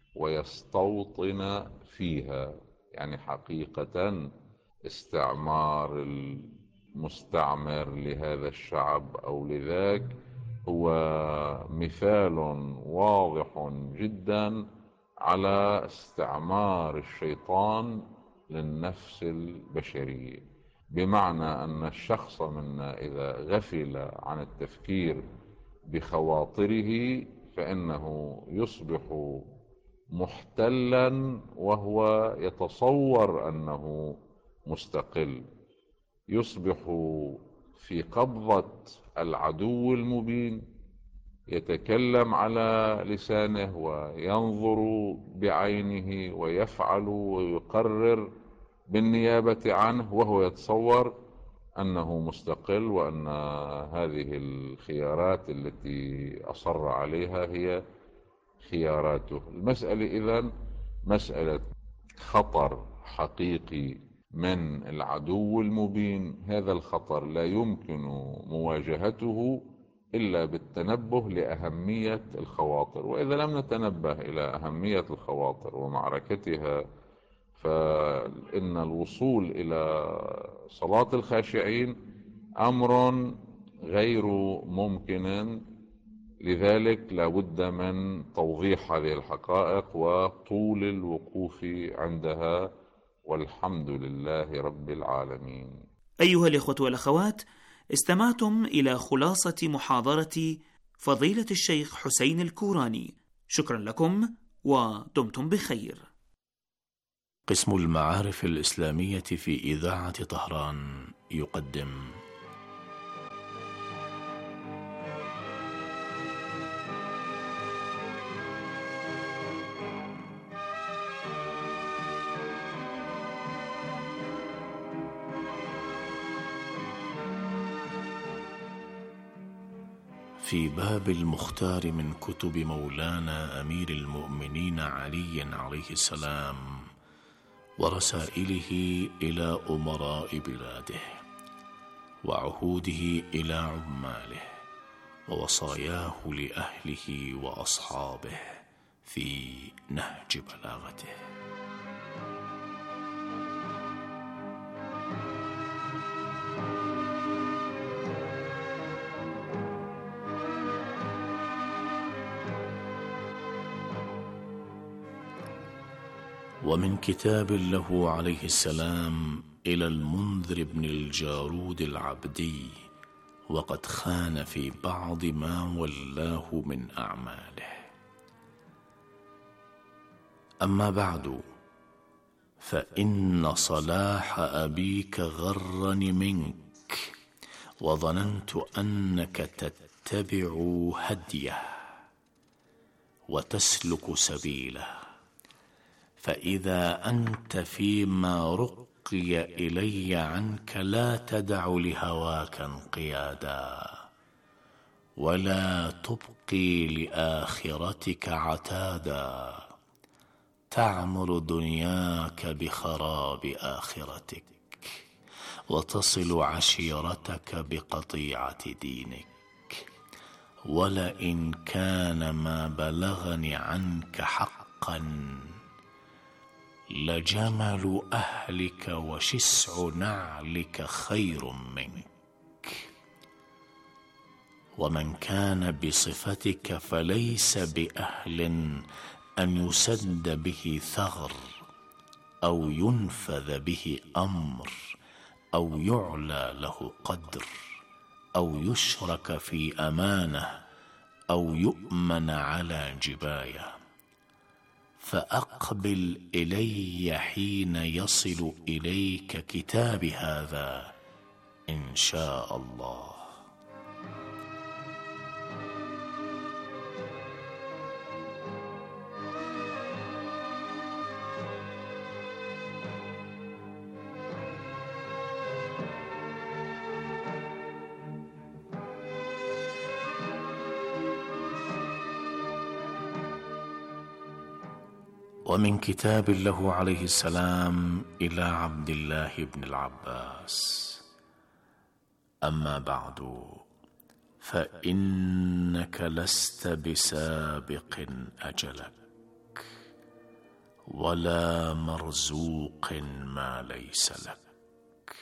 ويستوطن فيها. يعني حقيقة استعمار المستعمر لهذا الشعب أو لذاك هو مثال واضح جدا على استعمار الشيطان للنفس البشرية، بمعنى أن الشخص منا إذا غفل عن التفكير بخواطره فإنه يصبح محتلا وهو يتصور أنه مستقل، يصبح في قبضة العدو المبين، يتكلم على لسانه وينظر بعينه ويفعل ويقرر بالنيابة عنه، وهو يتصور أنه مستقل، وأن هذه الخيارات التي أصر عليها هي خياراته. المسألة إذن مسألة خطر حقيقي من العدو المبين. هذا الخطر لا يمكن مواجهته إلا بالتنبه لأهمية الخواطر، وإذا لم نتنبه إلى أهمية الخواطر ومعركتها فإن الوصول إلى صلاة الخاشعين أمر غير ممكن. لذلك لا بد من توضيح هذه الحقائق وطول الوقوف عندها، والحمد لله رب العالمين. أيها الإخوة والأخوات، استمعتم إلى خلاصة محاضرة فضيلة الشيخ حسين الكوراني. شكرا لكم ودمتم بخير. قسم المعارف الإسلامية في إذاعة طهران يقدم في باب المختار من كتب مولانا أمير المؤمنين علي عليه السلام ورسائله إلى أمراء بلاده وعهوده إلى عماله ووصاياه لأهله وأصحابه في نهج بلاغته. ومن كتاب له عليه السلام إلى المنذر بن الجارود العبدي، وقد خان في بعض ما ولاه من أعماله. أما بعد، فإن صلاح أبيك غرني منك، وظننت أنك تتبع هديه وتسلك سبيله، فإذا أنت فيما رقي إلي عنك لا تدع لهواك انقيادا، ولا تبقي لآخرتك عتادا، تعمر دنياك بخراب آخرتك، وتصل عشيرتك بقطيعة دينك. ولئن كان ما بلغني عنك حقا لجمل أهلك وشسع نعلك خير منك. ومن كان بصفتك فليس بأهل أن يسد به ثغر، أو ينفذ به أمر، أو يعلى له قدر، أو يشرك في أمانة، أو يؤمن على جباية. فأقبل إلي حين يصل إليك كتابي هذا إن شاء الله. ومن كتاب له عليه السلام إلى عبد الله بن العباس. أما بعد، فإنك لست بسابق أجلك، ولا مرزوق ما ليس لك.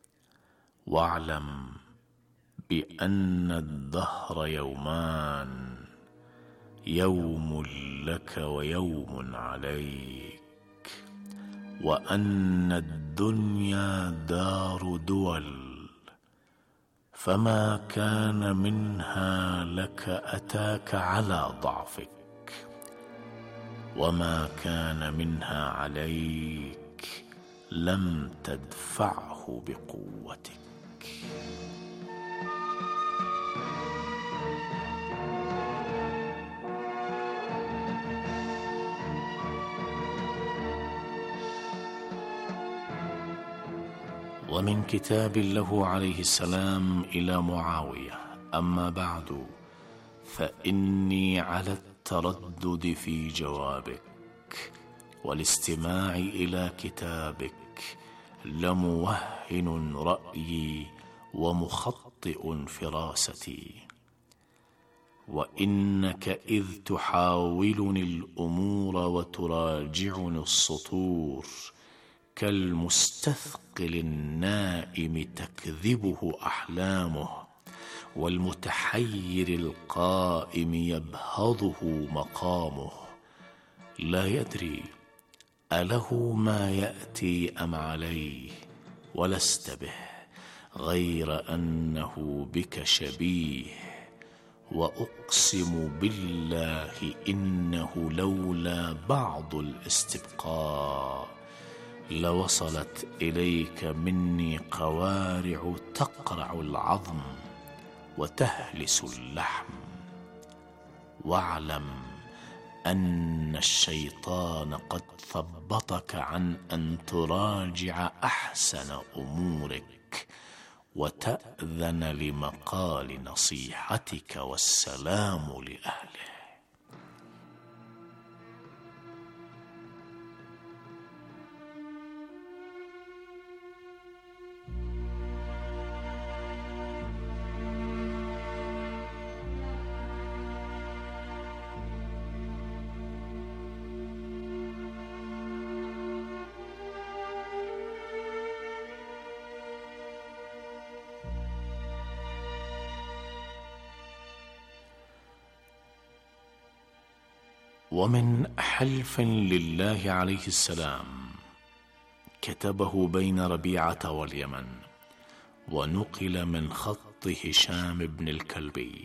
واعلم بأن الدهر يومان، يوم لك ويوم عليك، وأن الدنيا دار دول، فما كان منها لك أتاك على ضعفك، وما كان منها عليك لم تدفعه بقوتك. ومن كتاب له عليه السلام إلى معاوية: أما بعد، فإني على التردد في جوابك والاستماع إلى كتابك لموهن رأيي ومخطئ فراستي، وإنك إذ تحاولني الأمور وتراجعني السطور كالمستثقل النائم تكذبه أحلامه، والمتحير القائم يبهضه مقامه، لا يدري أله ما يأتي أم عليه، ولست به غير أنه بك شبيه. وأقسم بالله إنه لولا بعض الاستبقاء لوصلت إليك مني قوارع تقرع العظم وتهلس اللحم. واعلم أن الشيطان قد ثبطك عن أن تراجع أحسن أمورك وتأذن لمقال نصيحتك والسلام لأهله. ومن حلف لله عليه السلام كتبه بين ربيعة واليمن، ونقل من خط هشام بن الكلبي: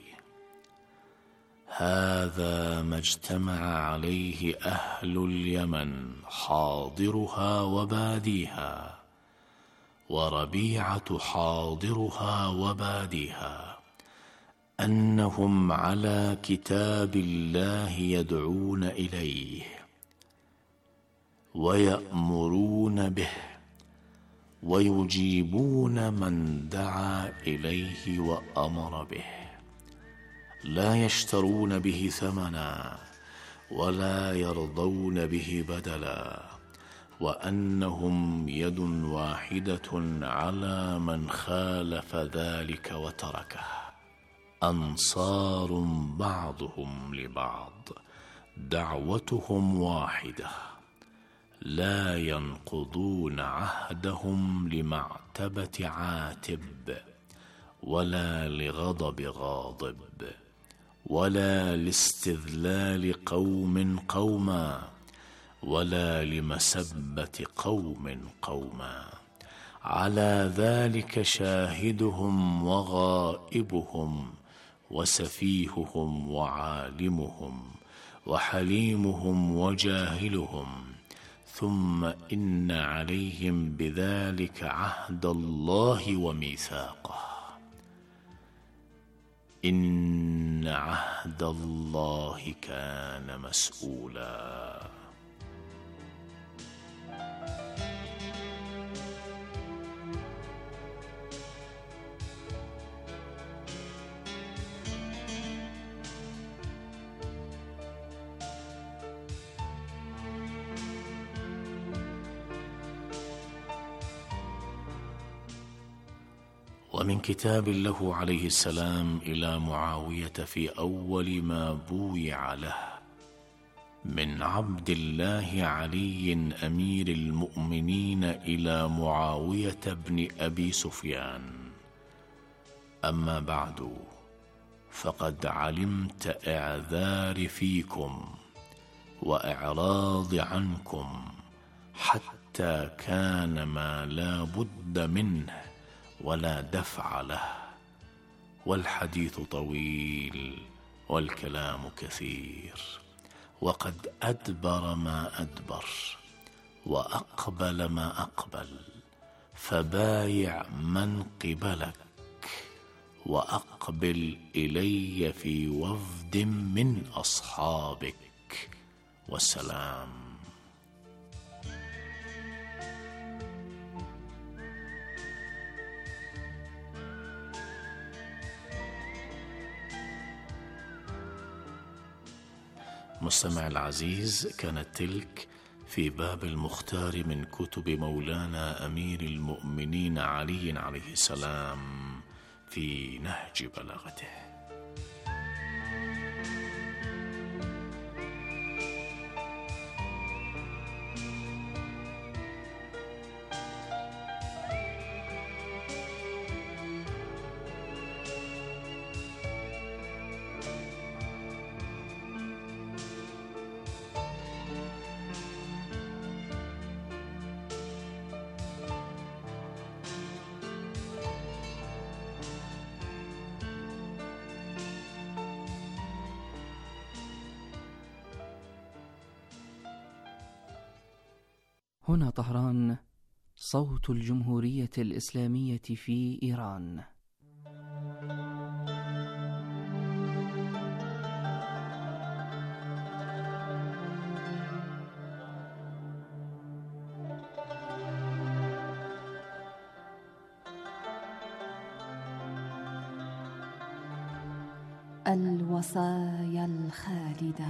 هذا ما اجتمع عليه أهل اليمن حاضرها وباديها، وربيعة حاضرها وباديها، أنهم على كتاب الله يدعون إليه ويأمرون به ويجيبون من دعا إليه وأمر به، لا يشترون به ثمنا ولا يرضون به بدلا، وأنهم يد واحدة على من خالف ذلك وتركه، أنصار بعضهم لبعض، دعوتهم واحدة، لا ينقضون عهدهم لمعتبة عاتب ولا لغضب غاضب ولا لاستذلال قوم قوما ولا لمسبة قوم قوما. على ذلك شاهدهم وغائبهم وسفيههم وعالمهم وحليمهم وجاهلهم، ثم إن عليهم بذلك عهد الله وميثاقه. إن عهد الله كان مسؤولا. ومن كتاب له عليه السلام إلى معاوية في أول ما بويع له من عبد الله علي أمير المؤمنين إلى معاوية بن أبي سفيان: أما بعد، فقد علمت إعذاري فيكم وإعراض عنكم، حتى كان ما لا بد منه ولا دفع له، والحديث طويل والكلام كثير، وقد أدبر ما أدبر وأقبل ما أقبل، فبايع من قبلك وأقبل إلي في وفد من أصحابك، والسلام. مستمع العزيز، كانت تلك في باب المختار من كتب مولانا أمير المؤمنين علي عليه السلام في نهج بلاغته. هنا طهران، صوت الجمهورية الإسلامية في إيران. الوصايا الخالدة.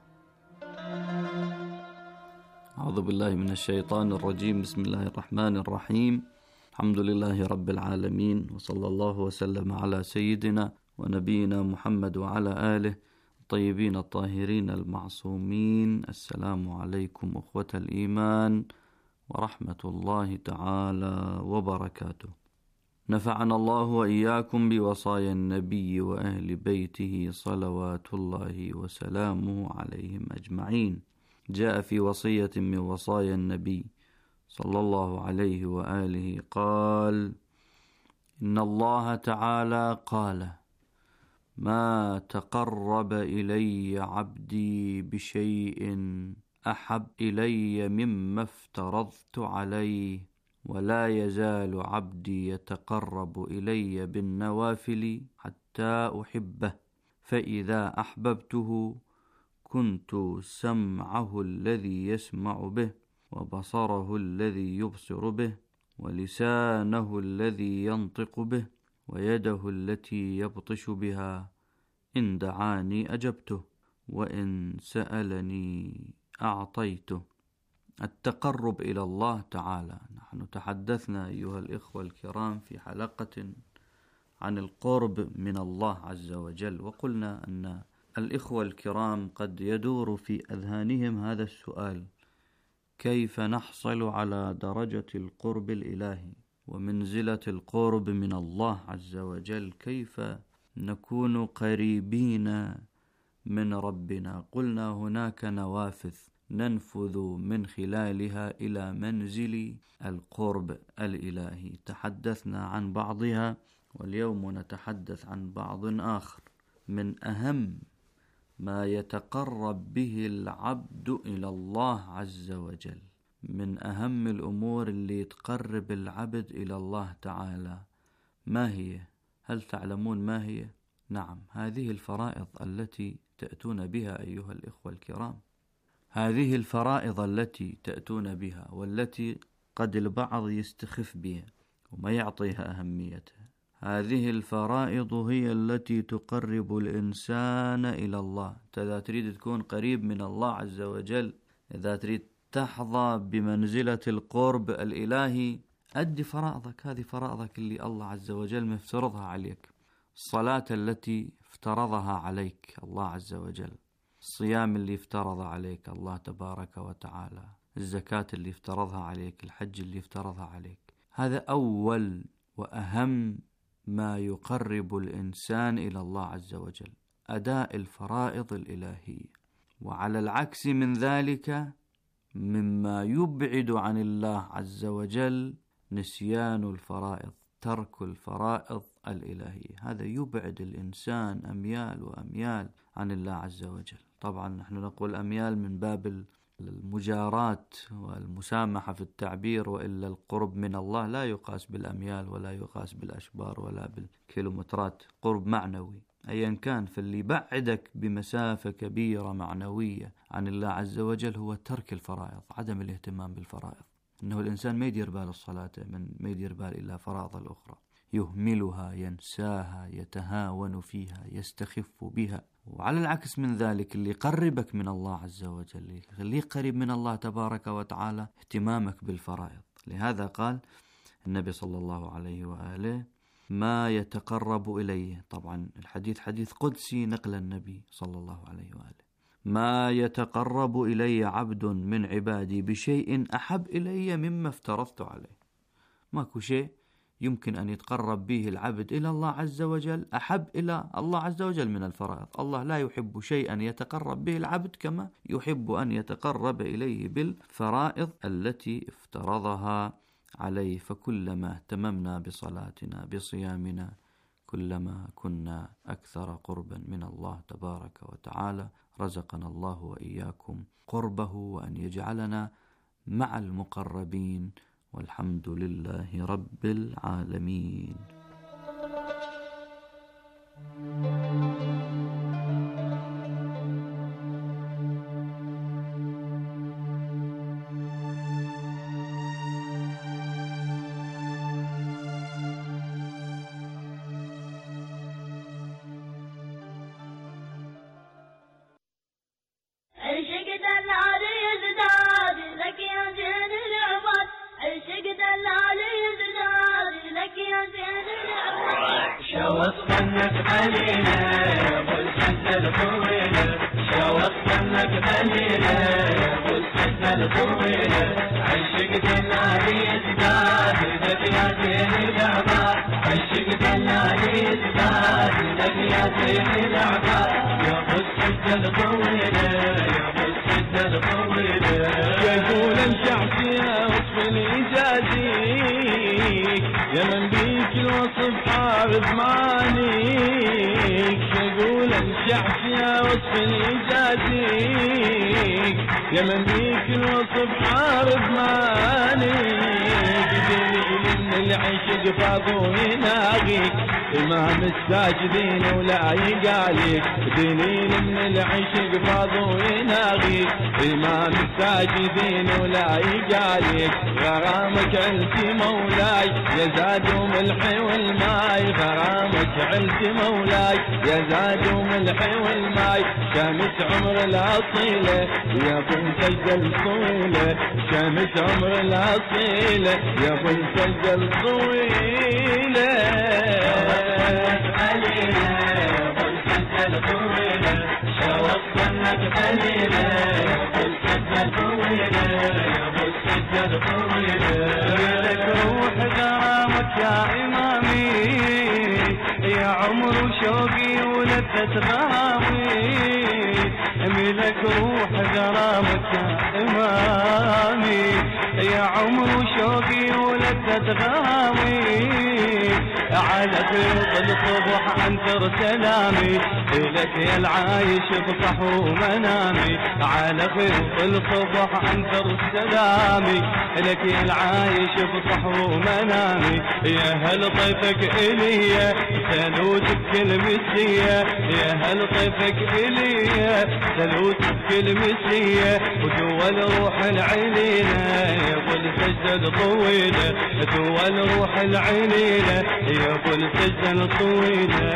أعوذ بالله من الشيطان الرجيم. بسم الله الرحمن الرحيم. الحمد لله رب العالمين، وصلى الله وسلم على سيدنا ونبينا محمد وعلى آله الطيبين الطاهرين المعصومين. السلام عليكم أخوة الإيمان ورحمة الله تعالى وبركاته. نفعنا الله وإياكم بوصايا النبي وأهل بيته صلوات الله وسلامه عليهم أجمعين. جاء في وصية من وصايا النبي صلى الله عليه وآله قال: إن الله تعالى قال: ما تقرب إلي عبدي بشيء أحب إلي مما افترضت عليه، ولا يزال عبدي يتقرب إلي بالنوافل حتى أحبه، فإذا أحببته كنت سمعه الذي يسمع به، وبصره الذي يبصر به، ولسانه الذي ينطق به، ويده التي يبطش بها. إن دعاني أجبته، وإن سألني أعطيته. التقرب إلى الله تعالى. نحن تحدثنا أيها الإخوة الكرام في حلقة عن القرب من الله عز وجل، وقلنا أن الإخوة الكرام قد يدور في أذهانهم هذا السؤال: كيف نحصل على درجة القرب الإلهي ومنزلة القرب من الله عز وجل؟ كيف نكون قريبين من ربنا؟ قلنا هناك نوافذ ننفذ من خلالها إلى منزل القرب الإلهي، تحدثنا عن بعضها، واليوم نتحدث عن بعض آخر. من أهم ما يتقرب به العبد إلى الله عز وجل، من أهم الأمور اللي تقرب العبد إلى الله تعالى، ما هي؟ هل تعلمون ما هي؟ نعم، هذه الفرائض التي تأتون بها أيها الإخوة الكرام. هذه الفرائض التي تأتون بها، والتي قد البعض يستخف بها وما يعطيها أهميتها. هذه الفرائض هي التي تقرب الإنسان إلى الله. إذا تريد تكون قريب من الله عز وجل، إذا تريد تحظى بمنزلة القرب الإلهي، أدي فرائضك. هذه فرائضك اللي الله عز وجل مفترضها عليك: الصلاة التي افترضها عليك الله عز وجل، الصيام اللي افترض عليك الله تبارك وتعالى، الزكاة اللي افترضها عليك، الحج اللي افترضها عليك. هذا أول وأهم ما يقرب الإنسان إلى الله عز وجل، أداء الفرائض الإلهية. وعلى العكس من ذلك، مما يبعد عن الله عز وجل نسيان الفرائض، ترك الفرائض الإلهية. هذا يبعد الإنسان أميال وأميال عن الله عز وجل. طبعا نحن نقول أميال من باب المجاراة والمسامحة في التعبير، وإلا القرب من الله لا يقاس بالأميال ولا يقاس بالأشبار ولا بالكيلومترات، قرب معنوي أيا كان. فاللي يبعدك بمسافة كبيرة معنوية عن الله عز وجل هو ترك الفرائض، عدم الاهتمام بالفرائض. إنه الإنسان ما يدير بال الصلاة، ما يدير بال إلا فرائض الأخرى، يهملها، ينساها، يتهاون فيها، يستخف بها. وعلى العكس من ذلك اللي يقربك من الله عز وجل، اللي قريب من الله تبارك وتعالى، اهتمامك بالفرائض. لهذا قال النبي صلى الله عليه وآله: ما يتقرب إليه، طبعا الحديث حديث قدسي نقل النبي صلى الله عليه وآله: ما يتقرب إلي عبد من عبادي بشيء أحب إلي مما افترضت عليه. ماكو شيء يمكن أن يتقرب به العبد إلى الله عز وجل أحب إلى الله عز وجل من الفرائض. الله لا يحب شيئا يتقرب به العبد كما يحب أن يتقرب إليه بالفرائض التي افترضها عليه. فكلما اهتممنا بصلاتنا بصيامنا كلما كنا أكثر قربا من الله تبارك وتعالى. رزقنا الله وإياكم قربه، وأن يجعلنا مع المقربين، والحمد لله رب العالمين. إمام الساجدين ولا يقاليك، دليل من العشق فاض ويناغيك. إمام الساجدين ولا يقاليك، غرامك علتي مولاي يزاد ملحي والماي. غرامك علتي مولاي يزاد ملحي والماي. شمس عمر الأصيلة يا ابو السجدة الطويلة، شمس عمر الأصيلة يا ابو السجدة الطويلة. علينا والسجدة الطويلة، شوقتنك قليلة والسجدة الطويلة يا والسجدة الطويلة. لك روح غرامك يا إمامي، يا عمر شوقي ولذة غرامي. لك روح غرامك يا إمامي، يا عمر شوقي ولذة غرامي. على خيط الصبح انثر سلامي لك يا العايش بصحو منامي. على خيط الصبح انثر سلامي لك يا العايش بصحو منامي. يا هل طيفك إليا سلوتك كلمسية، يا هل طيفك إليا سلوتك كلمسية. ودول روح العليلة يا ابو السجدة الطويلة، دول روح العليلة يا ابو السجدة الطويلة.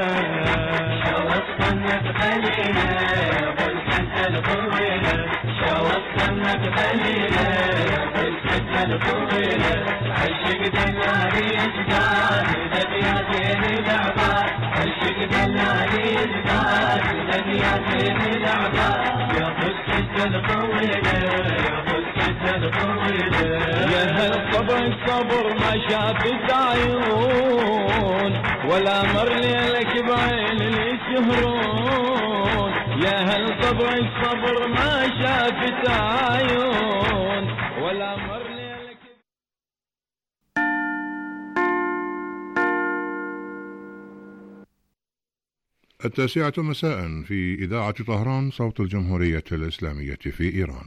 شوقتنك قليلة يا ابو السجدة الطويلة، شوقتنك قليلة يا ابو السجدة الطويلة. عشق دلالي يزداد لبياتين الأعباد، عشق دلالي يزداد لبياتين الأعباد يا ابو السجدة الطويلة، يا ابو السجدة الطويلة. يا هل صبر الصبر ما شافت عيون، ولا مر ليلك بعين الشهرون. يا هل صبر الصبر ما شافت عيون، ولا مر ليلك. 9 مساء في إذاعة طهران صوت الجمهورية الإسلامية في إيران.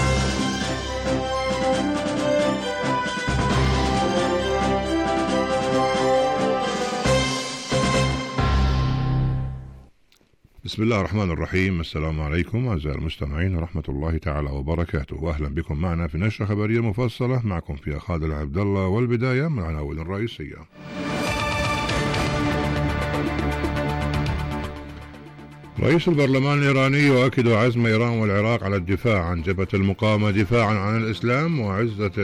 بسم الله الرحمن الرحيم. السلام عليكم أعزائي المستمعين ورحمة الله تعالى وبركاته، وأهلا بكم معنا في نشرة خبرية مفصلة. معكم فيها خالد عبد الله، والبداية من العناوين الرئيسية. رئيس البرلمان الإيراني يؤكد عزم إيران والعراق على الدفاع عن جبهة المقاومة دفاعا عن الإسلام وعزة